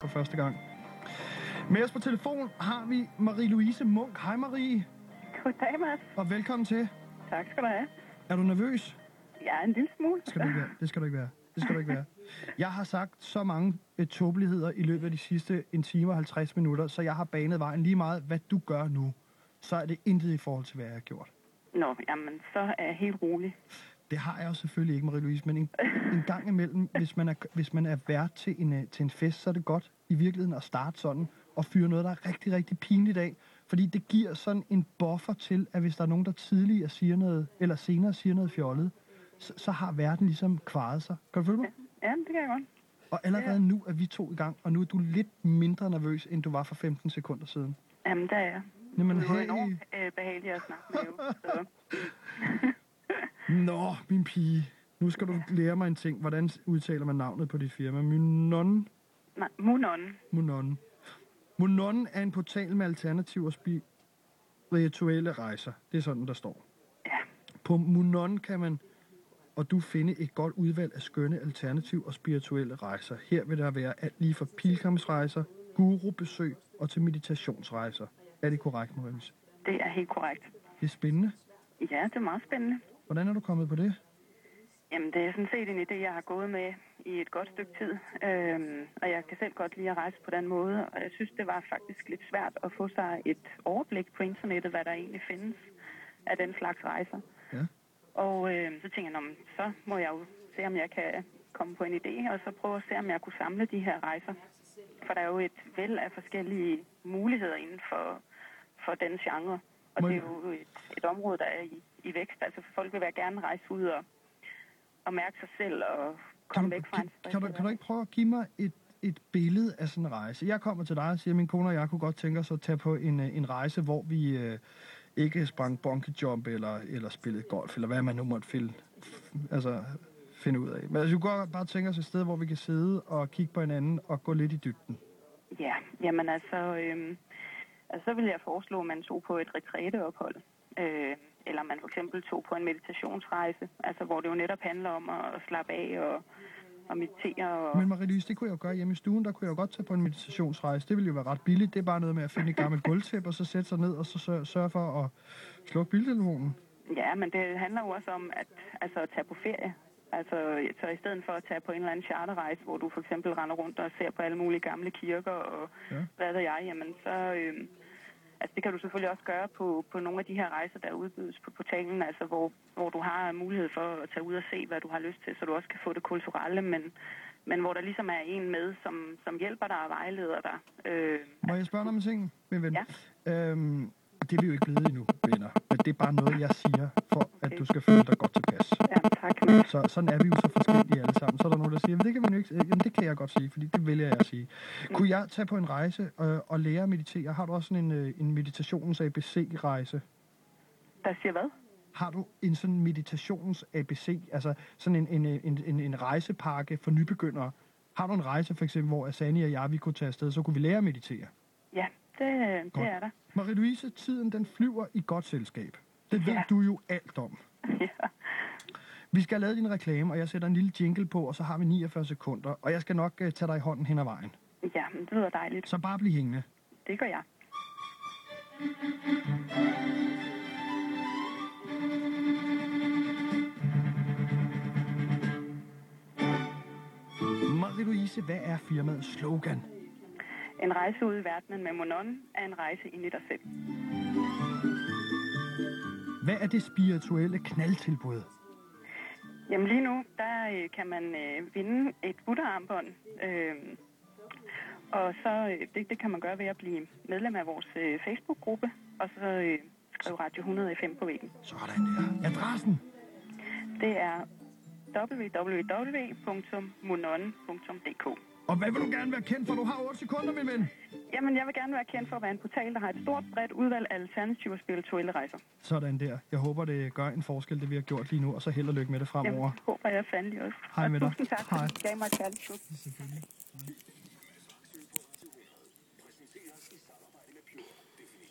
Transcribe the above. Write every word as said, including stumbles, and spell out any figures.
for første gang. Med os på telefon har vi Marie-Louise Munch. Hej Marie. Goddag, Mads. Og velkommen til. Tak skal du have. Er du nervøs? Ja, en lille smule. Skal du ikke være. Det skal du ikke være. Det skal du ikke være. Jeg har sagt så mange uh, tåbeligheder i løbet af de sidste en time og halvtreds minutter, så jeg har banet vejen lige meget. Hvad du gør nu, så er det intet i forhold til, hvad jeg har gjort. Nå, jamen, så er jeg helt rolig. Det har jeg jo selvfølgelig ikke, Marie-Louise, men en, en gang imellem, hvis man, er, hvis man er vært til en, til en fest, så er det godt i virkeligheden at starte sådan og fyre noget, der er rigtig, rigtig pinligt af. Fordi det giver sådan en buffer til, at hvis der er nogen, der tidligere siger noget, eller senere siger noget fjollet, så, så har verden ligesom kvaret sig. Kan du følge mig? Ja, det kan jeg godt. Og allerede ja. Nu er vi to i gang, og nu er du lidt mindre nervøs, end du var for femten sekunder siden. Jamen, der er jeg. Jamen, det er hey. enormt øh, behageligt at snakke med, jo. Så. Nå, min pige. Nu skal du lære mig en ting. Hvordan udtaler man navnet på dit firma? Munon? Nej, Munon. Munon. Munon er en portal med alternativ og spirituelle rejser. Det er sådan, der står. Ja. På Munon kan man og du finde et godt udvalg af skønne alternativ og spirituelle rejser. Her vil der være alt lige fra pilgrimsrejser, gurubesøg og til meditationsrejser. Er det korrekt, Marie-Louise? Det er helt korrekt. Det er spændende. Ja, det er meget spændende. Hvordan er du kommet på det? Jamen, det er sådan set en idé, jeg har gået med i et godt stykke tid. Øhm, og jeg kan selv godt lide at rejse på den måde. Og jeg synes, det var faktisk lidt svært at få sig et overblik på internettet, hvad der egentlig findes af den slags rejser. Ja. Og øh, så tænker jeg, så må jeg jo se, om jeg kan komme på en idé, og så prøve at se, om jeg kunne samle de her rejser. For der er jo et væld af forskellige muligheder inden for, for den genre. Og må det er jo et, et område, der er i, i vækst. Altså folk vil være gerne rejse ud og, og mærke sig selv og komme kan væk du, fra en kan, kan, du, kan du ikke prøve at give mig et, et billede af sådan en rejse? Jeg kommer til dig og siger, at min kone og jeg kunne godt tænke os at tage på en, en rejse, hvor vi øh, ikke sprang bungee jump eller, eller spillede golf, eller hvad man nu måtte finde, altså, finde ud af. Men altså, vi kunne godt bare tænke os et sted, hvor vi kan sidde og kigge på hinanden og gå lidt i dybden. Ja, jamen altså, øh, altså så vil jeg foreslå, at man tog på et retræteophold. Øh, eller man for eksempel tog på en meditationsrejse, altså hvor det jo netop handler om at, at slappe af og, og meditere. Og... Men Marie-Louise, det kunne jeg jo gøre hjemme i stuen, der kunne jeg jo godt tage på en meditationsrejse. Det ville jo være ret billigt. Det er bare noget med at finde et gammelt gulvtæppe, og så sætte sig ned og så sørge, sørge for at slukke biltelefonen. Ja, men det handler jo også om at, altså, at tage på ferie. Altså, så i stedet for at tage på en eller anden charterrejse, hvor du for eksempel render rundt og ser på alle mulige gamle kirker og ja. Hvad ved jeg, jamen så... Øh, Altså det kan du selvfølgelig også gøre på, på nogle af de her rejser, der udbydes på portalen, altså hvor, hvor du har mulighed for at tage ud og se, hvad du har lyst til, så du også kan få det kulturelle, men, men hvor der ligesom er en med, som, som hjælper dig og vejleder dig. Øh, Må jeg spørge dig om en ting, min ven? Ja. Øhm, det er vi jo ikke blevet endnu, venner, men det er bare noget, jeg siger, for at du skal føle dig godt tilpas. Ja, tak. Så sådan er vi jo så forskellige alle sammen. Så er der nogen, der siger, det kan man jo ikke. Jamen, det kan jeg godt sige, fordi det vælger jeg at sige. Mm. Kunne jeg tage på en rejse øh, og lære at meditere? Har du også sådan en, øh, en meditationens A B C-rejse? Der siger hvad? Har du en sådan meditationens A B C, altså sådan en, en, en, en, en rejsepakke for nybegyndere? Har du en rejse for eksempel, hvor Asani og jeg, vi kunne tage afsted, så kunne vi lære at meditere? Ja, det, det er der. Marie-Louise, tiden den flyver i godt selskab. Det ved ja. du jo alt om. Ja. Vi skal have lavet din reklame, og jeg sætter en lille jingle på, og så har vi niogfyrre sekunder, og jeg skal nok uh, tage dig i hånden hen ad vejen. Ja, det lyder dejligt. Så bare bliv hængende. Det gør jeg. Marie-Louise, hvad er firmaets slogan? En rejse ud i verdenen med Munon er en rejse ind i dig selv. Hvad er det spirituelle knaldtilbud? Jamen lige nu, der øh, kan man øh, vinde et Buddha-armbånd. Øh, og så øh, det, det kan man gøre ved at blive medlem af vores øh, Facebook-gruppe. Og så øh, skrive Radio hundrede F M på væggen. Sådan der. Adressen? Det er w w w punktum munon punktum d k. Og hvad vil du gerne være kendt for? Du har otte sekunder, min ven. Jamen, jeg vil gerne være kendt for at være en portal, der har et stort, bredt udvalg af alternative og spirituelle rejser. Sådan der. Jeg håber, det gør en forskel, det vi har gjort lige nu, og så held og lykke med det fremover. Jamen, håber jeg fandelig også. Hej med dig. Tusind tak, Hej. for at du gav mig et kærligt. Selvfølgelig.